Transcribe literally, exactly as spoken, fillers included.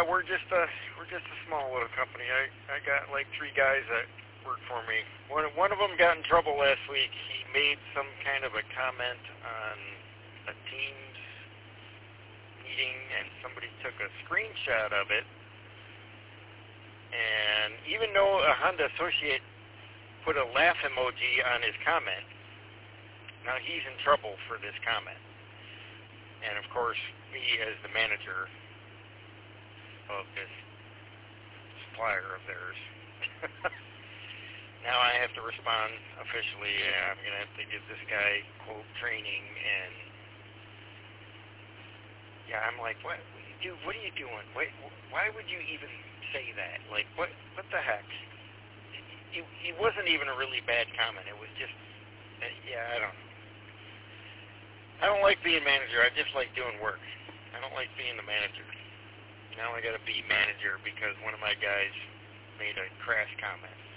Yeah, we're just a we're just a small little company. I I got like three guys that work for me. One one of them got in trouble last week. He made some kind of a comment on a Teams meeting, and somebody took a screenshot of it. And even though a Honda associate put a laugh emoji on his comment, now he's in trouble for this comment. And of course, me as the manager of this supplier of theirs, now I have to respond officially. Yeah, I'm going to have to give this guy, quote, training, and yeah, I'm like, what, dude, what are you doing? Why, why would you even say that? Like, what, what the heck? It, it wasn't even a really bad comment. It was just, uh, yeah, I don't know. I don't like being manager. I just like doing work. I don't like being the manager. Now I got to be manager because one of my guys made a crass comment.